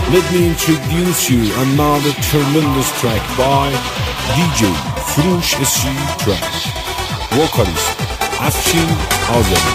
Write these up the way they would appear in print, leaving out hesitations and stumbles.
Let me introduce you another tremendous track by DJ Frush SG Track. Vocalist Afshin Azami.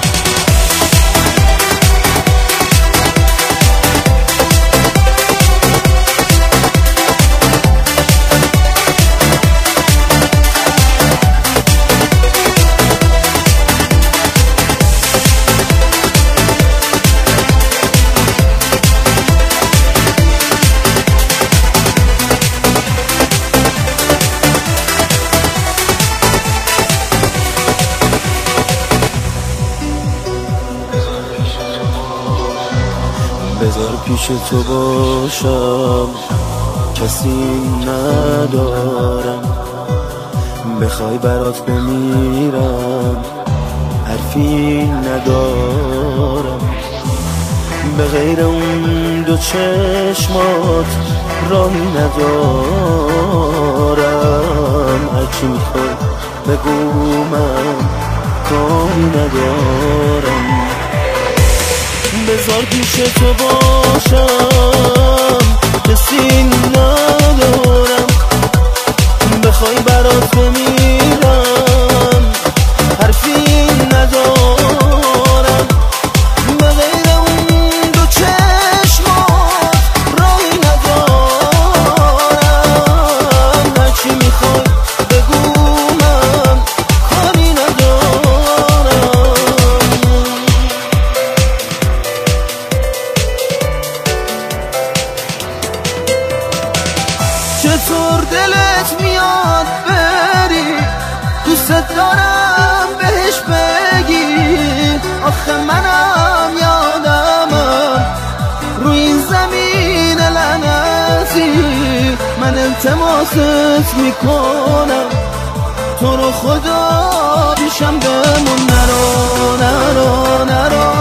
بذار پیش تو باشم، کسی ندارم، بخوای برات بمیرم، حرفی ندارم، به غیر اون دو چشمات راهی ندارم، هرچی میخوای بگو من کاری ندارم. بذار پیش تو باشم، کسی ندارم، بخوای برات بمیرم، حرفی ندارم، به غیر اون دو چشمات راهی ندارم، هرچی میخوای بگو من کاری ندارم. چطور دلت میاد بری، دوست دارم بهش بگی، آخه منم یادمم روی این زمین لعنتی من التماست میکنم، تو رو خدا پیشم بمون، نرو نرو نرو